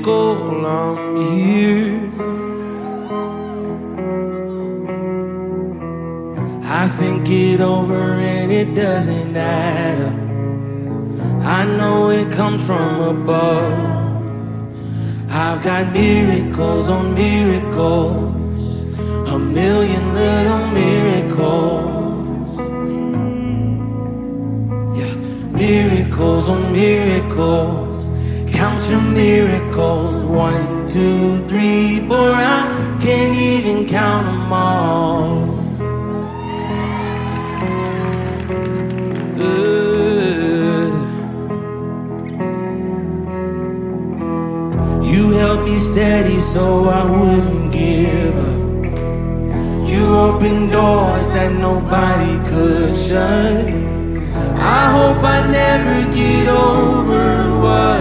miracle, I'm here. I think it over and it doesn't add up. I know it comes from above. I've got miracles on miracles, a million little miracles. Yeah, miracles on miracles. Count your miracles, 1, 2, 3, 4. I can't even count them all. You held me steady so I wouldn't give up. You opened doors that nobody could shut. I hope I never get over what